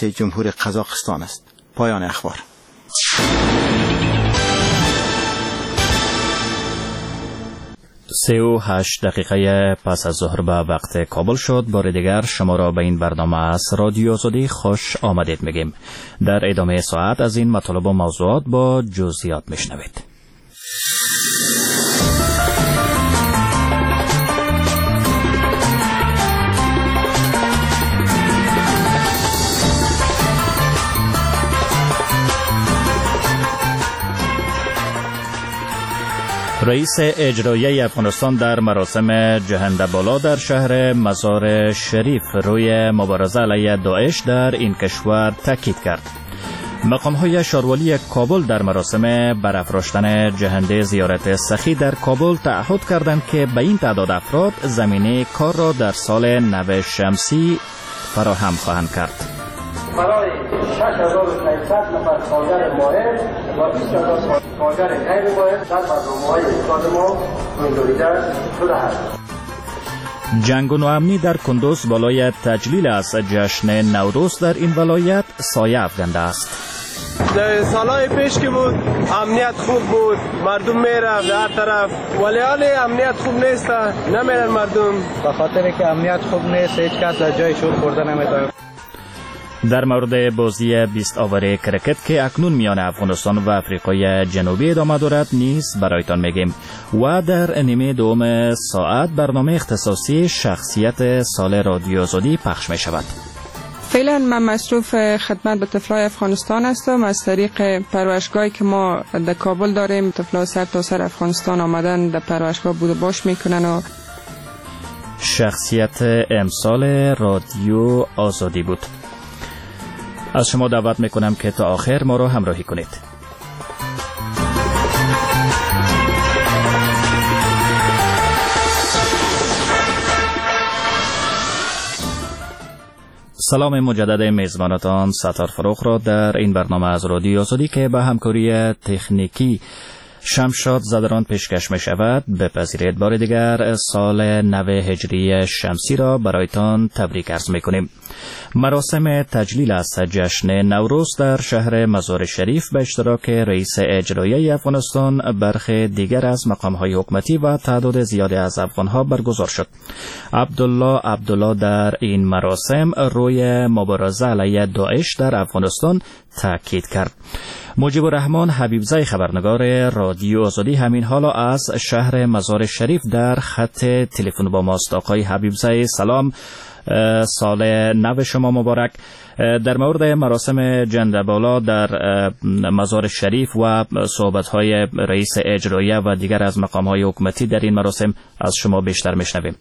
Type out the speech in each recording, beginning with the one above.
رئیس جمهور قزاقستان است. پایان اخبار. 38 دقیقه پس از ظهر به وقت کابل شد. بار دیگر شما را به این برنامه از رادیو آزادی خوش آمدید میگیم. در ادامه ساعت از این مطالب و موضوعات با جزئیات میشنوید. رئیس اجرایی افغانستان در مراسم جهندبالا در شهر مزار شریف روی مبارزه علیه داعش در این کشور تاکید کرد. مقام‌های شاروالی کابل در مراسم برافراشتن جهنده زیارت سخی در کابل تعهد کردند که به این تعداد افراد زمینه کار را در سال نو شمسی فراهم خواهند کرد. برای 6500 نفر کارگر ماهر و 20000 کارگر غیر ماهر در برنامه‌های اقتصاد ما منظوریده شده است. جنگ و نوامنی در کندوز بالای تجلیل از جشن نوروز در این ولایت سایه افکنده است. در سالهای پیش که بود امنیت خوب بود، مردم میرفت در طرف، ولی حالی امنیت خوب نیست، نمیرن مردم. به خاطر که امنیت خوب نیست هیچ کس در جای شور خورده نمیتونه. در مورد بازی 20 آور کرکت که اکنون میان افغانستان و آفریقای جنوبی ادامه دارد نیز برایتان میگیم و در نیمه دوم ساعت برنامه اختصاصی شخصیت سال رادیو آزادی پخش می شود. فعلا من مصروف خدمت به طفلای افغانستان هستم. از طریق پرورشگاهی که ما در کابل داریم طفلای سر تا سر افغانستان آمدن در پرورشگاه بود و باش میکنن. و شخصیت امسال رادیو آزادی بود. از شما دعوت میکنم که تا آخر ما رو همراهی کنید. سلام مجدد میزبانتان ستار فروخ را در این برنامه از رادیو آزادی که به همکاری تکنیکی شمشاد زدران پیشکش می شود بپذیرید. بار دیگر سال نو هجری شمسی را برایتان تبریک عرض می کنیم. مراسم تجلیل از جشن نوروز در شهر مزار شریف به اشتراک رئیس اجرایی افغانستان برخی دیگر از مقام‌های حکومتی و تعداد زیادی از افغان‌ها برگزار شد. عبدالله در این مراسم روی مبارزه علیه داعش در افغانستان تاکید کرد. مجیب الرحمن حبیبزی خبرنگار رادیو آزادی همین حالا از شهر مزار شریف در خط تلفن با ماست. آقای حبیبزی سلام، سال نو شما مبارک. در مورد مراسم جهندبالا در مزار شریف و صحبت‌های رئیس اجرایی و دیگر از مقام‌های حکومتی در این مراسم از شما بیشتر میشنویم.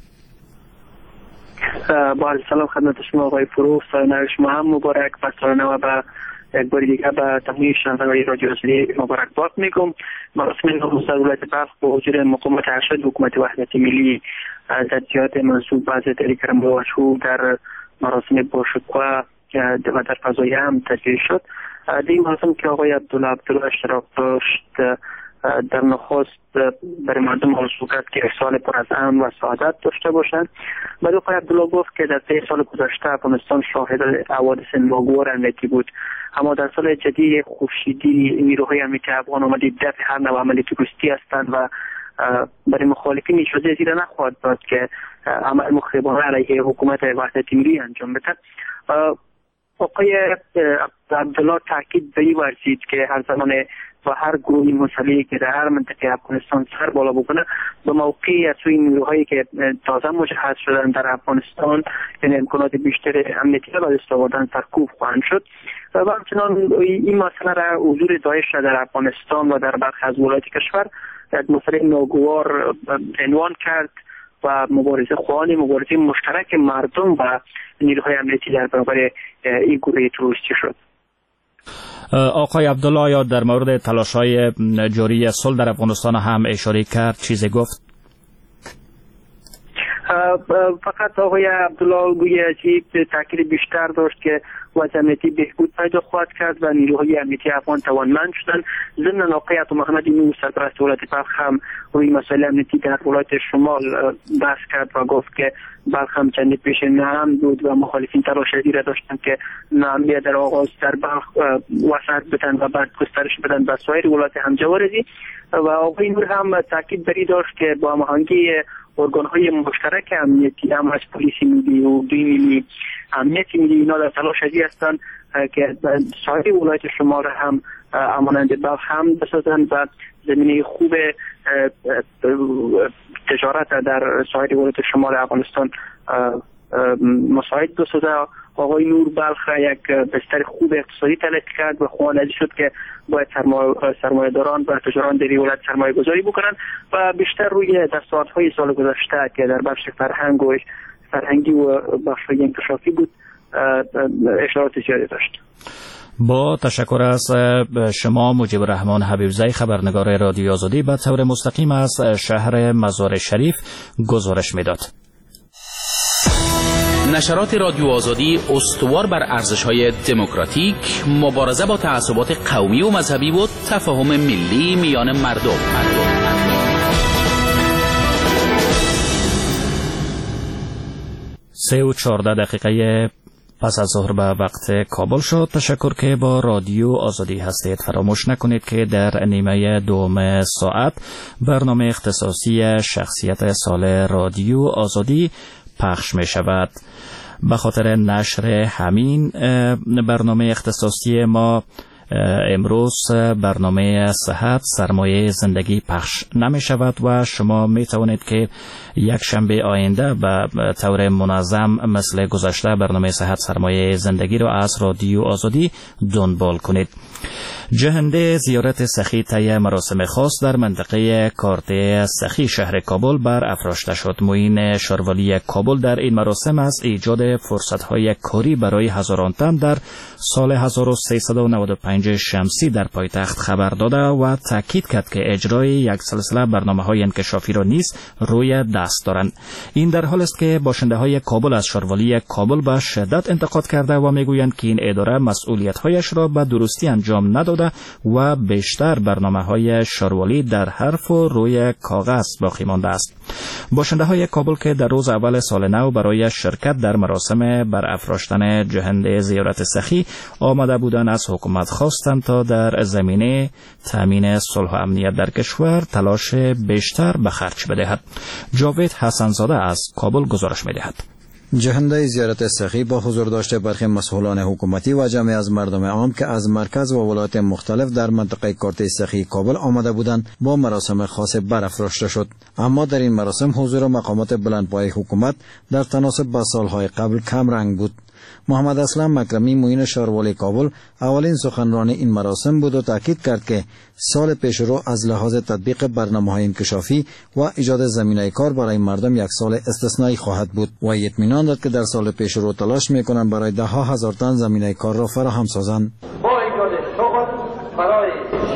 با سلام خدمت شما آقای فروخ، سال نو شما هم مبارک و سال نو به یک بار دیگه به تمامی شنوندگان رادیو آزادی مبارکباد میگم. مراسم نوروز در ولایت بلخ با حضور مقامات ارشد حکومت وحدت ملی تجهیزات منسوب به حضرت علی کرم الله وجهه در مراسم باشکوه و در فضای هم تجلیل شد. در این مراسم که آقای عبدالله اشتراک داشت در نخست برای مردم آرزو کرد که سال پر از امن و سعادت داشته باشند. بعد آقای عبدالله گفت که در 3 سال گذشته افغانستان شاهد حوادث ناگوار امنیتی بود، اما در سال جدید خورشیدی نیروهای امنیتی افغان آمده دفع هر نوع عمل تروریستی هستند و برای مخالفین اجازه زیر نخواهد داد که عمل مخربانه علیه حکومت وحدت ملی انجام بدهد. آقای عبدالله تاکید به این ورزید که هر زمان و هر گروه مسلحی که در هر منطقه افغانستان سر بالا بکنه به موقعی از سوی نیروهایی که تازه مجهز شدن در افغانستان یعنی امکانات بیشتر امنیتی را به دست آوردن سرکوب خواهند شد. و همچنان این مسئله را حضور داعش در افغانستان و در برخی از ولایات کشور یک مسئله ناگوار عنوان کرد و مبارزه مشترک مردم و نیروهای امنیتی در برابر این گروه تروریستی شد. آقای عبدالله یا در مورد تلاش‌های جاری صلح در افغانستان هم اشاره کرد، چیزی گفت؟ فقط آقای عبدالله گویی عجیب تاکید بیشتر داشت که وضع امنیتی بهبود پیدا خواهد کرد و نیروهای امنیتی افغان توانمند شدن. ضمن آقای عطا محمد نور سرپرست ولایت بلخ هم روی مسائل امنیتی در ولایت شمال بحث کرد و گفت که بلخ هم چندی پیش ناامن بود و مخالفین تلاش شدید داشتن که ناامنی در آغاز در بلخ وسعت بدن و بعد گسترش بدن به سایر ولایت همجوارزی. و آقای نور هم تاکید بری داشت که با هماهنگی ارگان‌های مشترک امنیتی هم از پلیس ملی و دوی ملی امنیت ملی اینا در تلاش هستند که سایر ولایت شمال هم امانند بلخ هم بسازند و زمینه خوب تجارت در سایر ولایت شمال افغانستان مساعد بسازد. آقای نور بلخ یک بستر خوب اقتصادی تلقی کرد و خواننده شد که باید سرمایه‌داران و تجاران در ولایت سرمایه گذاری بکنند و بیشتر روی دستاوردهای سال گذشته که در بخش فرهنگی و بخش‌های انکشافی بود اشارات زیادی داشت. با تشکر از شما مجیب الرحمن حبیبزی، خبرنگار رادیو آزادی، به طور مستقیم از شهر مزار شریف گزارش میداد. نشرات رادیو آزادی استوار بر ارزش‌های دموکراتیک، مبارزه با تعصبات قومی و مذهبی و تفاهم ملی میان مردم. 3:14 پس از ظهر به وقت کابل شد. تشکر که با رادیو آزادی هستید. فراموش نکنید که در نیمه دوم ساعت برنامه اختصاصی شخصیت سال رادیو آزادی پخش می شود. به خاطر نشر همین برنامه اختصاصی ما امروز برنامه صحت سرمایه زندگی پخش نمی شود و شما می توانید که یک شنبه آینده به طور منظم مثل گذشته برنامه صحت سرمایه زندگی را از رادیو آزادی دنبال کنید. جهنده زیارت سخی طی مراسم خاص در منطقه کارته سخی شهر کابل بر افراشته شد. معین شاروالی کابل در این مراسم از ایجاد فرصت‌های کاری برای هزاران تن در سال 1395 شمسی در پایتخت خبر داده و تاکید کرد که اجرای یک سلسله برنامه‌های انکشافی را نیز روی دست دارند. این در حال است که باشنده‌های کابل از شاروالی کابل به شدت انتقاد کرده و میگویند که این اداره مسئولیت‌هایش را به درستی انجام نداده و بیشتر برنامه‌های شاروالی در حرف و روی کاغذ باقی مانده است. باشنده‌های کابل که در روز اول سال نو برای شرکت در مراسم برافراشتن جهنده زیارت سخی آمده بودند، از حکومت خواستند تا در زمینه تامین صلح و امنیت در کشور تلاش بیشتر به خرج بدهد. جاوید حسنزاده از کابل گزارش می‌دهد. جهنده زیارت سخی با حضور داشته برخی مسئولان حکومتی و جمعی از مردم عام که از مرکز و ولایات مختلف در منطقه کارته سخی کابل آمده بودند با مراسم خاص برافراشته شد. اما در این مراسم حضور مقامات بلندپایه حکومت در تناسب با سالهای قبل کم رنگ بود. محمد اسلم مکرمی معین شاروالی کابل اولین سخنران این مراسم بود و تاکید کرد که سال پیشرو از لحاظ تطبیق برنامه‌های انکشافی و ایجاد زمینه کار برای مردم یک سال استثنایی خواهد بود و اطمینان داد که در سال پیشرو تلاش می‌کنند برای ده ها هزار تن زمینه کار را فراهم سازند. با ایجاد شغل برای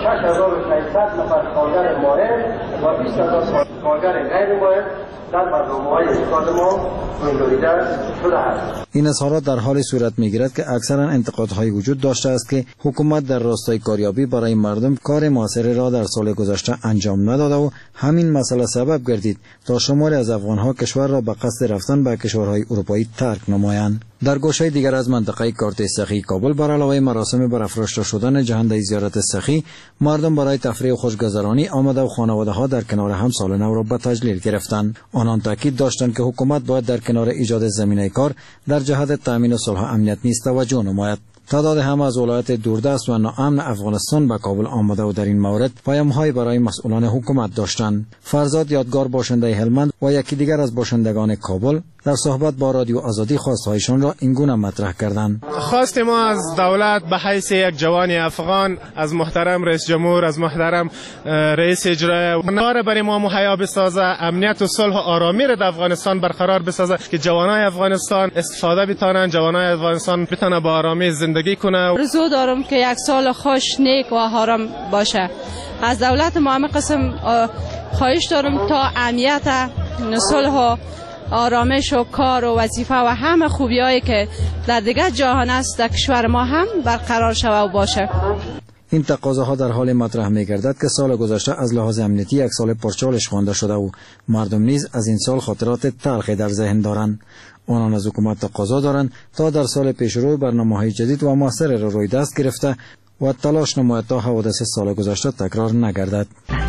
6600 نفر کارگر ماهر و 20000 کارگر غیر ماهر در برنامه‌های اقتصاد ما گنجانیده شده است. این اظهارات در حال صورت می‌گیرد که اکثرا انتقادهای وجود داشته است که حکومت در راستای کاریابی برای مردم کار موثری را در سال گذشته انجام نداده و همین مسئله سبب گردید تا شماری از افغان‌ها کشور را به قصد رفتن به کشورهای اروپایی ترک نمایند. در گوشه دیگر از منطقه کارته سخی کابل بر علاوه مراسم برافراشته شدن جهنده زیارت سخی، مردم برای تفریح و خوشگذرانی آمده و خانواده‌ها در کنار هم سال نو را به تجلیل گرفتند. آنان تاکید داشتند که حکومت باید در کنار ایجاد زمینه کار در جهت تامین صلح و امنیت نیز توجه نماید. تعداد هم از ولایت دوردست و ناامن افغانستان به کابل آمده و در این مورد پیام‌های برای مسئولان حکومت داشتند. فرزاد یادگار باشنده هلمند و یکی دیگر از باشندگان کابل در صحبت با رادیو آزادی خواستهایشان را اینگونه مطرح کردند. خواست ما از دولت به حیث یک جوان افغان، از محترم رئیس جمهور، از محترم رئیس اجرایی کار برای ما مهیا بسازه، امنیت و صلح و آرامی را در افغانستان برقرار بسازه که جوانای افغانستان استفاده بتونن، جوانای افغانستان بتونن با آرامی زندگی کنه. آرزو دارم که یک سال خوش، نیک و آرام باشه. از دولت ما همه قسم خواهش دارم تا امنیت، صلح و آرامش و کار و وظیفه و همه خوبیایی که در دیگر جهان است در کشور ما هم برقرار شود و باشه. این تقاضاها در حال مطرح می‌گردد که سال گذشته از لحاظ امنیتی یک سال پرچالش خوانده شده و مردم نیز از این سال خاطرات تلخی در ذهن دارند. آنان از حکومت تقاضا دارند تا در سال پیشرو برنامه‌های جدید و موثر را روی دست گرفته و تلاش نماید تا حوادث سال گذشته تکرار نگردد.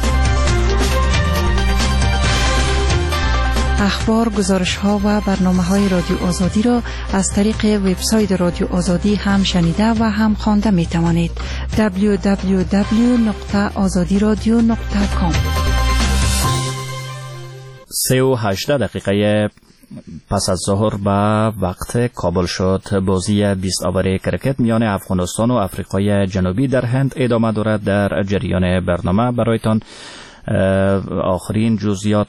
اخبار، گزارش‌ها و برنامه‌های رادیو آزادی را از طریق وبسایت رادیو آزادی هم شنیده و هم خوانده می‌توانید. www.azadiradio.com 3:18 پس از ظهر به وقت کابل شد. بازی 20 آوره کرکت میان افغانستان و آفریقای جنوبی در هند ادامه دارد. در جریان برنامه برایتان آخرین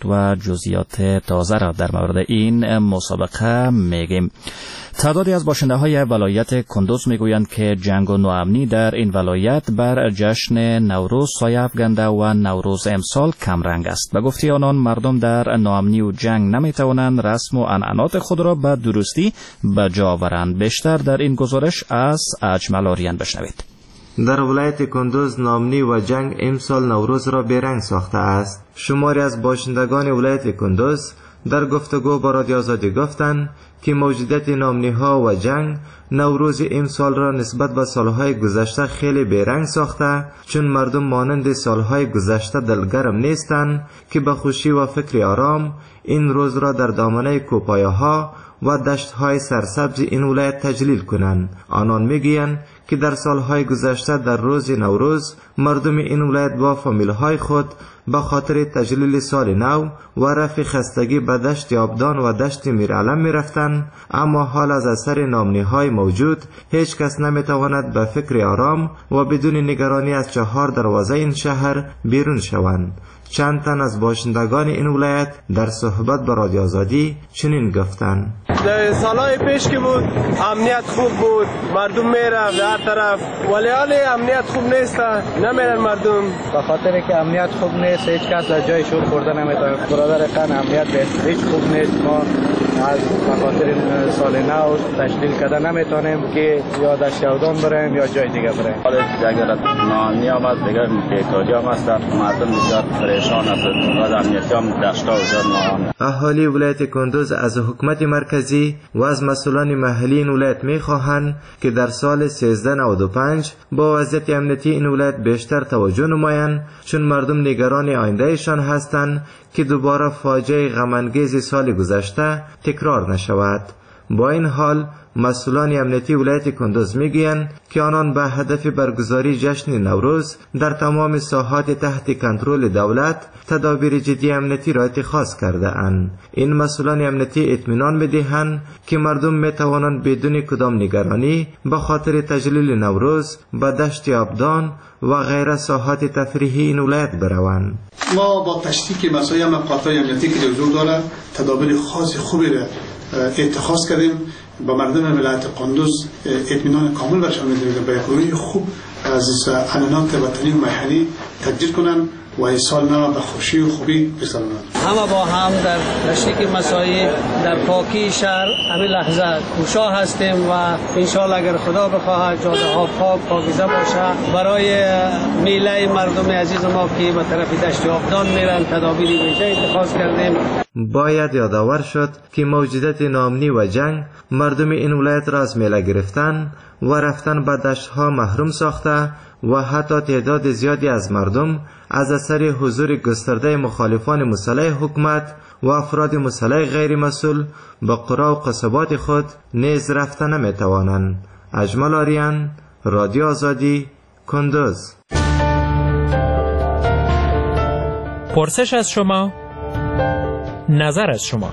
جزئیات تازه را در مورد این مسابقه میگیم. تعدادی از باشنده های ولایت کندوز میگویند که جنگ و نوامنی در این ولایت بر جشن نوروز سایه افکنده و نوروز امسال کم رنگ است. به گفته آنان مردم در نوامنی و جنگ نمیتوانند رسم و عنعنات خود را به درستی به جا آورند. بیشتر در این گزارش از اجمل آریان بشنوید. در ولایت کندوز نوامنی و جنگ امسال نوروز را بیرنگ ساخته است. شماری از باشندگان ولایت کندوز در گفتگو با رادیو آزادی گفتند که موجودیت نوامنی ها و جنگ نوروز امسال را نسبت به سالهای گذشته خیلی بیرنگ ساخته، چون مردم مانند سالهای گذشته دلگرم نیستند که به خوشی و فکر آرام این روز را در دامنه کوهپایه ها و دشت های سرسبز این ولایت تجلیل کنند. آنان میگویند که در سالهای گذشته در روز نوروز مردم این ولایت با فامیل های خود به خاطر تجلیل سال نو و رفع خستگی به دشت آبدان و دشت میرعلم می رفتند، اما حال از اثر نوامنی های موجود هیچ کس نمی تواند به فکر آرام و بدون نگرانی از 4 دروازه این شهر بیرون شوند. چند تن از باشندگان این ولایت در صحبت با رادیو آزادی چنین گفتند: در سالهای پیش که بود امنیت خوب بود، مردم میرفت در هر طرف، ولی حال امنیت خوب نیست، نمیرن مردم. به خاطر که امنیت خوب نیست هیچ کس در جای شور خورده نمیتونه. برادر قن امنیت هیچ خوب نیست. ما از خاطر سال نو تشکیل کرده نمیتونیم که یا دشت آبدان بریم یا جای دیگه بریم. حالا اگر نوامنی آمد دیگه بیکاری هم است، مردم بسیار پریشان است و امنیتی هم دشت آبدان. اهالی ولایت کندوز از حکومت مرکزی و از مسئولان محلی این ولایت میخواهند که در سال 1395 با وضعیت امنیتی این ولایت بیشتر توجه نمایند، چون مردم نگران آیندهشان هستند که دوباره فاجعه غم‌انگیز سال گذشته تکرار نشود. با این حال مسئولان امنیتی ولایت کندوز میگویند که آنان به هدف برگزاری جشن نوروز در تمام ساحات تحت کنترل دولت تدابیر جدی امنیتی را اتخاذ کرده اند. این مسئولان امنیتی اطمینان میدهند که مردم میتوانند بدون کدام نگرانی به خاطر تجلیل نوروز به دشت آبدان و غیره ساحات تفریحی این ولایت بروند. ما با تشدید مسائل مقاطع امنیتی که حضور داره تدابیر خاص خوبی را اتخاذ کردیم. با مردم ولایت کندوز اطمینان کامل برشان میدیم به یک خوب از عنعنات وطنی و محلی تجدید کنند و این سال نو به خوشی و خوبی بگذرانند. همه با هم در تشریک مسائل در پاکی شهر همین لحظه کوشا هستیم و انشاءالله اگر خدا بخواهد جاده ها پاک پاکیزه باشه. برای میله مردم عزیز ما که به طرف دشت آبدان میرن تدابیر ویژه اتخاذ کردیم. باید یادآور شد که موجودیت نوامنی و جنگ مردم این ولایت را از میله گرفتن و رفتن به دشت ها محروم ساخته و حتی تعداد زیادی از مردم از اثر حضور گسترده مخالفان مسلح حکومت و افراد مسلح غیر مسئول به قرا و قصبات خود نیز رفتن نمیتوانند. اجمل آریان، رادیو آزادی، کندوز. پرسش از شما، نظر از شما.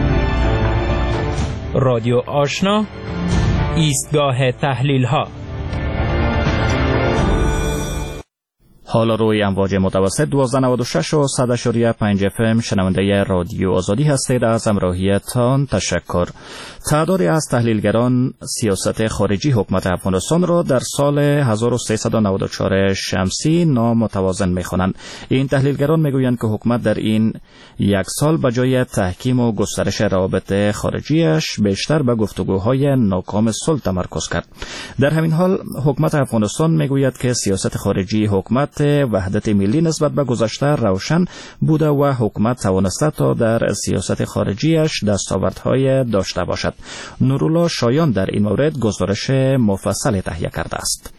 رادیو آشنا، ایستگاه تحلیل ها. حالا روی امواج متوسط 1296 و 100.5 FM شنونده رادیو آزادی هستید. از همراهیتان تشکر. تعدادی از تحلیلگران سیاست خارجی حکومت افغانستان را در سال 1394 شمسی نامتوازن می‌خوانند. این تحلیلگران میگویند که حکومت در این یک سال به جای تحکیم و گسترش روابط خارجیش بیشتر به گفتگوهای ناکام صلح تمرکز کرد. در همین حال حکومت افغانستان میگوید که سیاست خارجی حکومت وحدت ملی نسبت به گذشته روشن بوده و حکومت توانسته تا در سیاست خارجیش دستاوردهای داشته باشد. نورالله شایان در این مورد گزارش مفصل تهیه کرده است.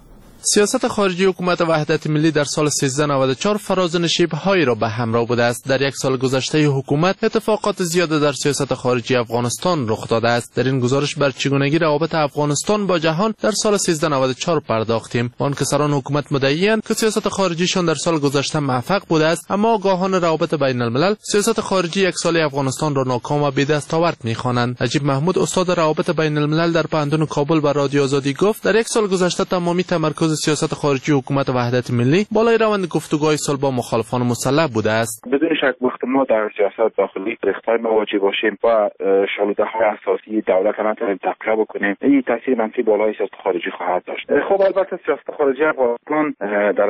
سیاست خارجی حکومت وحدت ملی در سال 1394 فراز نشیب‌هایی را به همراه بوده است. در یک سال گذشته حکومت اتفاقات زیاده در سیاست خارجی افغانستان رخ داده است. در این گزارش بر چگونگی روابط افغانستان با جهان در سال 1394 پرداختیم. آنکسان حکومت مدعی‌اند که سیاست خارجیشان در سال گذشته موفق بوده است، اما آگاهان روابط بین الملل سیاست خارجی یک ساله افغانستان را ناکام و بی‌دستاورد می‌خوانند. نجیب محمود استاد روابط بین الملل در پانتون کابل با رادیو آزادی گفت در یک سال گذشته تمامی تمرکز سیاست خارجی حکومت وحدت ملی بالای روند گفتگوهای صلح با مخالفان مسلح بوده است. بدون شک وقت ما در سیاست داخلی ریختار مواجه باشیم و شالوده‌های اساسی دولت را نتونیم تقویت بکنیم، این تاثیر منفی بالای سیاست خارجی خواهد داشت. خب البته سیاست خارجی افغانستان در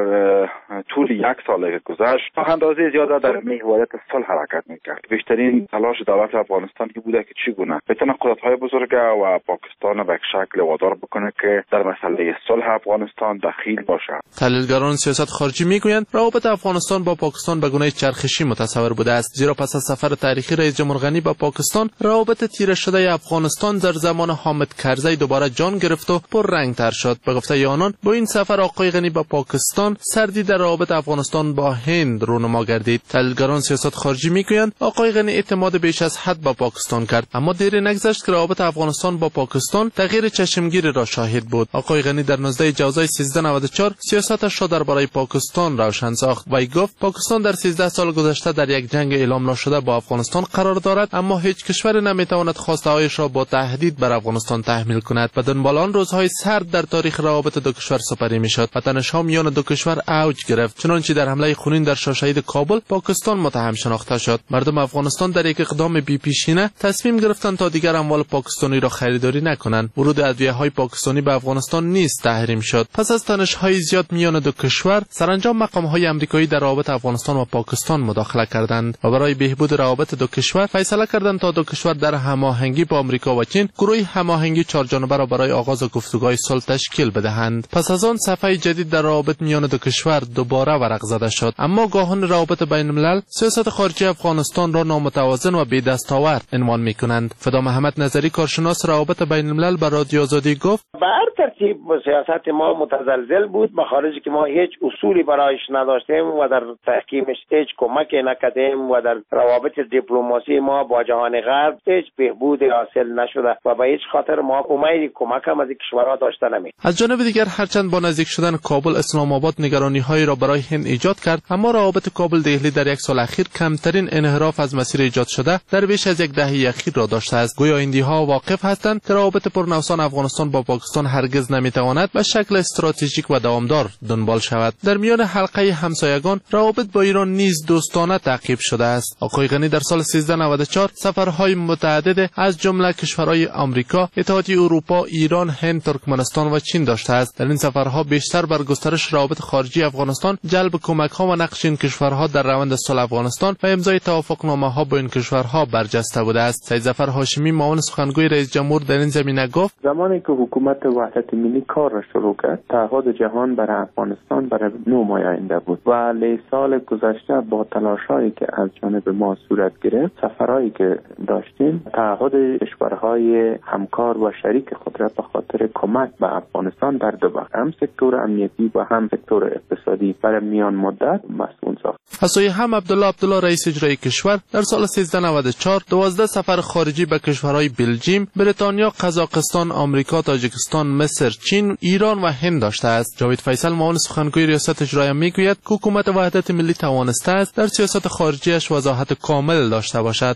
طول یک سال گذشت تا اندازه زیاده در محوریت صلح حرکت می‌کرد. بیشترین تلاش دولت افغانستان که بوده که چگونه بتونه قدرت‌های بزرگ و پاکستان به یک شکل وادار بکنه که در مسئله صلح افغانستان دخیل باشد. تحلیلگران سیاست خارجی میگویند روابط افغانستان با پاکستان به گونه چرخشی متصور بوده است، زیرا پس از سفر تاریخی رئیس جمهور غنی به پاکستان روابط تیره شده افغانستان در زمان حامد کرزی دوباره جان گرفت و پر رنگ تر شد. به گفته آنان با این سفر آقای غنی به پاکستان سردی در روابط افغانستان با هند رونما گردید. تحلیلگران سیاست خارجی میگویند آقای غنی اعتماد بیش از حد به پاکستان کرد، اما دیر نگذشت که روابط افغانستان با پاکستان تغییر چشمگیری را شاهد بود. آقای غنی در 19 جوزای 1394 سیاستش را درباره پاکستان روشن ساخت. وی گفت پاکستان در 13 سال گذشته در یک جنگ اعلام نشده با افغانستان قرار دارد، اما هیچ کشور نمیتواند خواسته‌هایش را با تهدید بر افغانستان تحمیل کند. به دنبال آن روزهای سرد در تاریخ روابط دو کشور سپری میشد و تنش‌ها میان دو کشور اوج گرفت، چنانچه در حمله خونین در شاهشهید کابل پاکستان متهم شناخته شد. مردم افغانستان در یک اقدام بی‌پیشینه تصمیم گرفتند تا دیگر اموال پاکستانی را خریداری نکنند. ورود ادویه‌های پاکستانی به افغانستان نیز تحریم شد. پس از تنش‌های زیاد میان دو کشور، سرانجام مقام‌های آمریکایی در روابط افغانستان و پاکستان مداخله کردند و برای بهبود روابط دو کشور فیصله کردند تا دو کشور در هماهنگی با آمریکا و چین گروهی هماهنگی چهارجانبه را برای آغاز گفتگوهای صلح تشکیل بدهند. پس از آن صفحه جدید در روابط میان دو کشور دوباره ورق زده شد، اما گاهان روابط بین الملل سیاست خارجی افغانستان را نامتوازن و بی‌دستاورد عنوان می‌کنند. فدا محمد نظری کارشناس روابط بین الملل به رادیو آزادی گفت به هر ترتیب سیاست ما متزلزل بود، به خارج که ما هیچ اصولی برایش نداشتیم و در تحکیمش هیچ کمکی نکردیم و در روابط دیپلماسی ما با جهان غرب هیچ بهبود حاصل نشده و به هیچ خاطر ما امید کمک هم از کشورها داشته نمی. از جانب دیگر هرچند با نزدیک شدن کابل اسلام آباد نگرانی‌هایی را برای هند ایجاد کرد، اما روابط کابل دهلی در یک سال اخیر کمترین انحراف از مسیر ایجاد شده در بیش از یک دهه اخیر را داشته است. گویا هندی‌ها واقف هستند که روابط پرنوسان افغانستان با پاکستان هرگز نمیتواند به شکل استراتژیک و دوامدار دنبال شود. در میان حلقه همسایگان روابط با ایران نیز دوستانه تعقیب شده است. آقای غنی در سال 1394 سفرهای متعدد از جمله کشورهای آمریکا، اتحادیه اروپا، ایران، هند، ترکمنستان و چین داشته است. در این سفرها بیشتر بر گسترش روابط خارجی افغانستان، جلب کمک‌ها و نقش این کشورها در روند صلح افغانستان و امضای توافقنامه‌ها با این کشورها برجسته بوده است. سید ظفر هاشمی معاون سخنگوی رئیس جمهور در این زمینه گفت زمانی که حکومت وحدت ملی کار را شروع کرد، تعهد جهان برای افغانستان برای نمای آینده بود و سال گذشته با تلاش‌هایی که از جانب ما صورت گرفت، سفرهایی که داشتیم، تعهد کشورهای همکار و شریک خود را به خاطر کمک به افغانستان در دو بخش، هم سکتور امنیتی و هم سکتور اقتصادی، برای میان مدت مسئول ساخت. از سوی هم عبدالله رئیس اجرایی کشور در سال 1394 12 سفر خارجی به کشورهای بلژیم، بریتانیا، قزاقستان، آمریکا، تاجیکستان، مصر، چین، ایران و هند داشته است. جاوید فیصل معاون سخنگوی ریاست اجرایی میگوید که حکومت وحدت ملی توانسته است در سیاست خارجیش وضاحت کامل داشته باشد. حکومت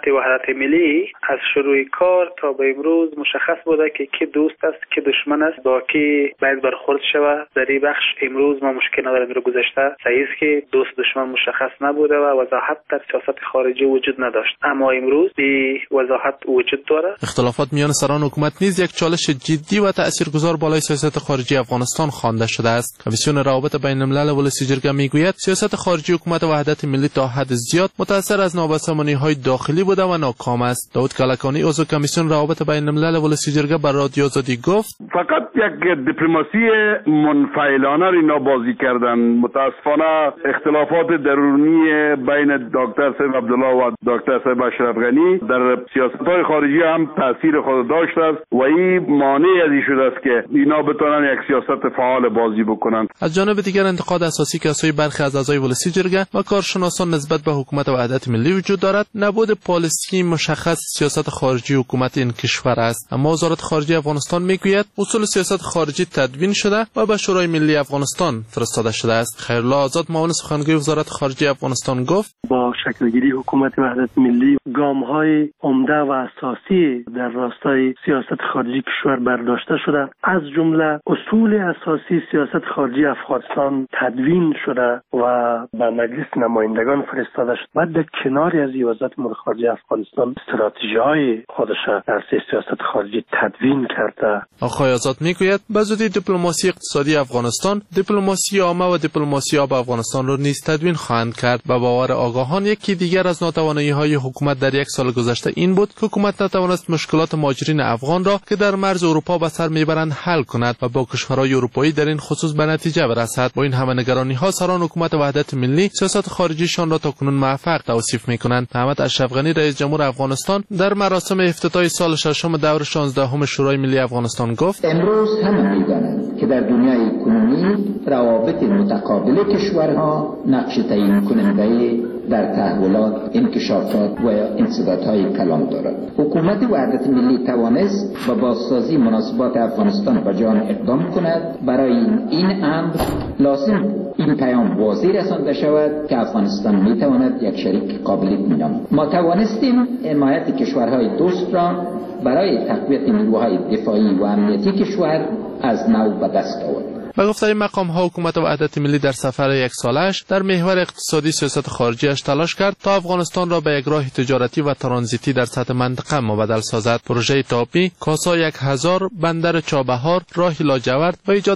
وحدت ملی از شروع کار تا به امروز مشخص بوده که کی دوست است کی دشمن است، با کی باید برخورد شود. در این بخش امروز ما مشکل نداریم. در گذشته صحیح است که دوست دشمن مشخص نبوده و وضاحت در سیاست خارجی وجود نداشت، اما امروز این وضاحت وجود داره. اختلافات میان سران حکومت نیز یک چالش جدی و تاثیرگذار بالای سیاست خارجی افغانستان خوانده شده است. کمیسیون روابط بین الملل ولسی جرگه میگوید سیاست خارجی حکومت وحدت ملی تا حد زیاد متاثر از نابسامانی‌های داخلی بوده و ناکام است. داود کلکانی عضو کمیسیون روابط بین الملل ولسی جرگه بر رادیو آزادی گفت فقط یک دیپلماسی منفعلانه را بازی کردن. متاسفانه اختلافات درونی بین دکتر صاحب عبدالله و دکتر صاحب اشرف غنی در سیاست‌های خارجی هم تاثیر خود داشته است و این مانع از این شده است که اینا بتونن یک سیاست فعال بازی بکنند. از جانب دیگر انتقاد اساسی که از برخی از اعضای ولسی جرگه و کارشناسان نسبت به حکومت وحدت ملی وجود دارد نبود پالیسی مشخص سیاست خارجی حکومت این کشور است. اما وزارت خارجه افغانستان میگوید اصول سیاست خارجی تدوین شده و به شورای ملی افغانستان فرستاده شده است. خیرالله آزاد معاون سخنگوی وزارت خارجه افغانستان گفت با شکلگیری حکومت وحدت ملی گام‌های عمده و اساسی در راستای سیاست خارجی کشور برداشته شده، از جمله اصول اساسی سیاست خارجی افغانستان تدوین شده و به مجلس نمایندگان فرستاده شد. بعد در کناری از وزارت امور خارجه افغانستان استراتژی‌های خودش در سیاست خارجی تدوین کرده. آقای آزاد میگوید به زودی دیپلماسی اقتصادی افغانستان، دیپلماسی عامه و دیپلماسی آب افغانستان را نیز تدوین خواهند کرد. به باور آگاهان یکی دیگر از ناتوانی‌های حکومت در یک سال گذشته این بود که حکومت نتوانست مشکلات مهاجرین افغان را که در مرز اروپا به سر میبرند حل کند و با کشورهای اروپایی در این خصوص به نتیجه برسد. با این همه نگرانی‌ها سران حکومت وحدت ملی سیاست خارجیشان را تاکنون موفق توصیف می‌کنند. محمد اشرف غنی رئیس جمهور افغانستان در مراسم افتتاح سال ششم دور 16 شورای ملی افغانستان گفت امروز همه می‌دانند که در دنیای کنونی روابط متقابل کشورها نقش تعیین کننده در تحولات، انکشافات و انسدادهای کلان دارد. حکومت وحدت ملی توانست با بازسازی مناسبات افغانستان با جهان اقدام کند. برای این امر لازم این پیام واضح رسانده شود که افغانستان میتواند یک شریک قابل اطمینان. ما توانستیم حمایت کشورهای دوست را برای تقویت نیروهای دفاعی و امنیتی کشور از نو به دست آورد. به گفته مقام ها حکومت وحدت ملی در سفر یک سالش در محور اقتصادی سیاست خارجیش تلاش کرد تا افغانستان را به یک راه تجارتی و ترانزیتی در سطح منطقه مبدل سازد. پروژه تاپی، کاسا 1000، بندر چابهار، راه لاجورد و ایجاد